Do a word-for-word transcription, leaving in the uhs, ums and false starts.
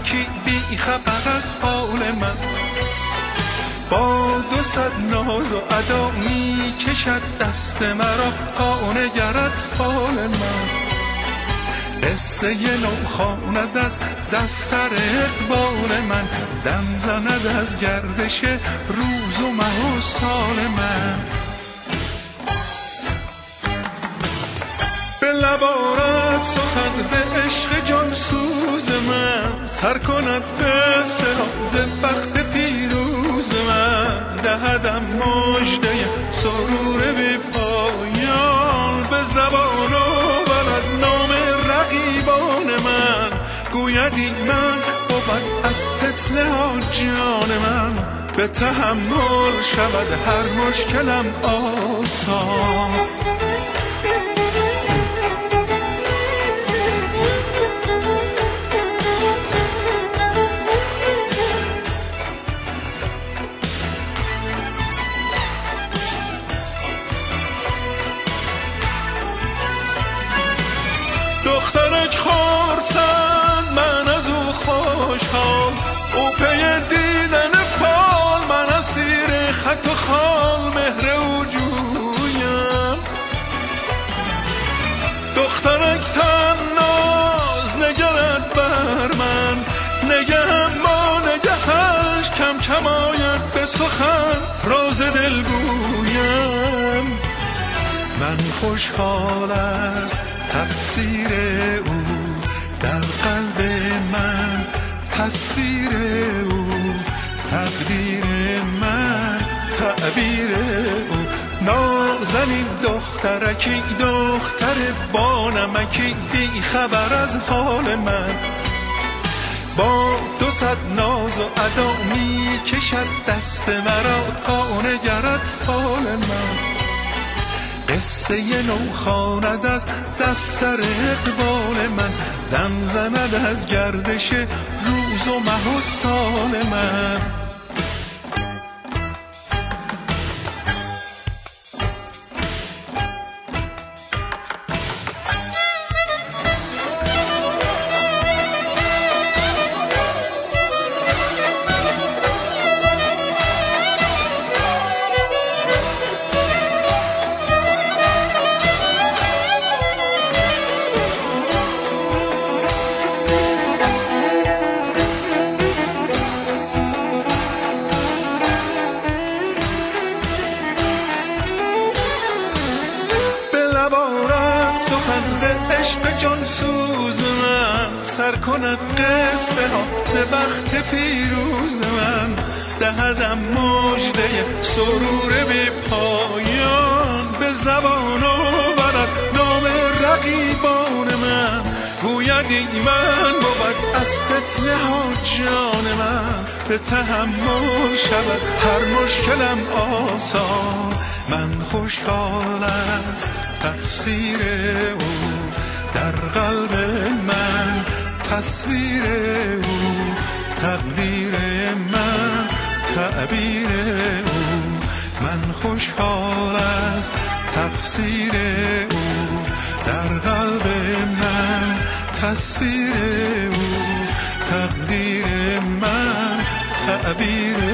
دخترکی بی خبر از حال من، با دو صد ناز و ادا می کشد دست مرا تا نگرد فال من. قصه نو خواند از دفتر اقبال من، دم زند از گردش روز و ماه و سال من. به لب آرد سخن ز عشق جان سوز من، سر کند قصه را ز بخت پیروز من. دهدم مژده سرور بی پایان، به زبان آورد نام رقیبان من. گوید من بود از فتنه ها جان من، به تحمل شود هر مشکلم آسان. دخترک خورسند من از او خوشحال، او پی دیدن فال من اسیر خط و خال مهر او جویم. دخترک تناز نگرد بر من، نگهم با نگهش کم کم آید به سخن راز دل گویم. من خوشحال است تفسیر او در قلب من، تصویر او تقدیر من، تعبیر او. نازنین دخترکی دختر بانمکی بی خبر از حال من، با دو صد ناز و ادا می کشد دست مرا تا نگرد فال من. قصه نو خواند از دفتر اقبال من، دم زند از گردش روز و ماه و سال من. سخن ز عشق جان سوز من، سر کند قصه ها ز بخت پیروز من. دهدم مژده سرور بی پایان، به زبان آورد نام رقیبان من. گوید من بود از فتنه ها جان من، به تحمل شود هر مشکلم آسان. من خوشحال است تفسیر او در قلب من، تصویر او تقدیر من، تعبیر او. من خوشحال است تفسیر او در قلب من، تصویر او تقدیر من، تعبیر